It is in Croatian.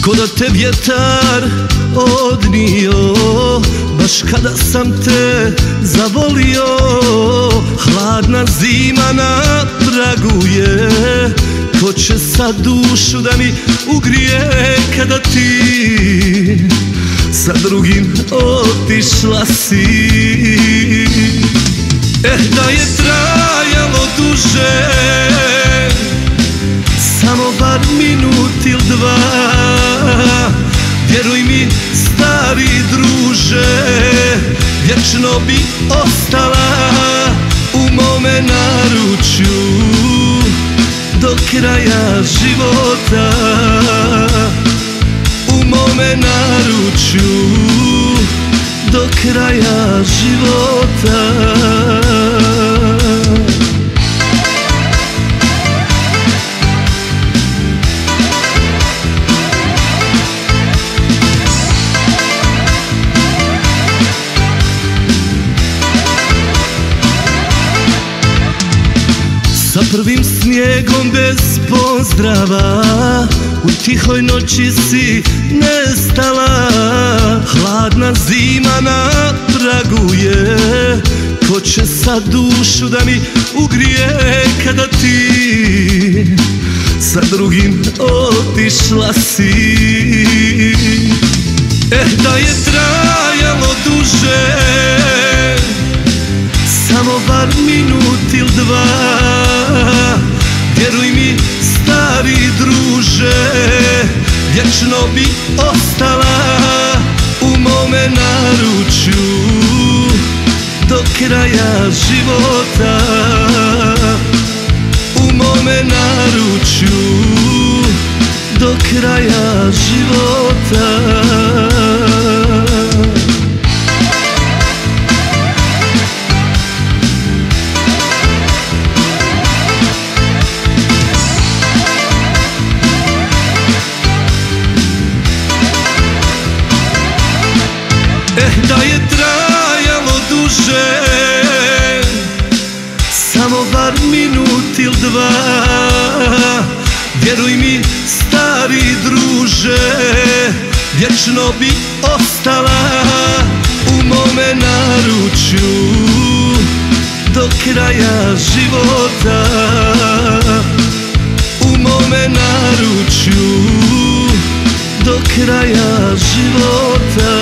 ko da te vjetar odnio, baš kada sam te zavolio. Hladna zima na pragu je, ko će sad dušu da mi ugrije kada ti sa drugim otišla si. Da je trajalo duže, samo bar minut ili dva, vjeruj mi stari druže, vječno bi ostala u mome naručju do kraja života. U mome naručju do kraja života. Sa prvim snijegom bez pozdrava u tihoj noći si nestala. Hladna zima na pragu je, ko će sad dušu da mi ugrije kada ti sa drugim otišla si. Da je trajalo duže, samo bar minut ili dva, vjeruj mi stari druže, vječno bi ostala u mome naručju do kraja života. U mome naručju do kraja života. Da je trajalo duže, samo bar minut ili dva, vjeruj mi stari druže, vječno bi ostala u mome naručju do kraja života. U mome naručju do kraja života.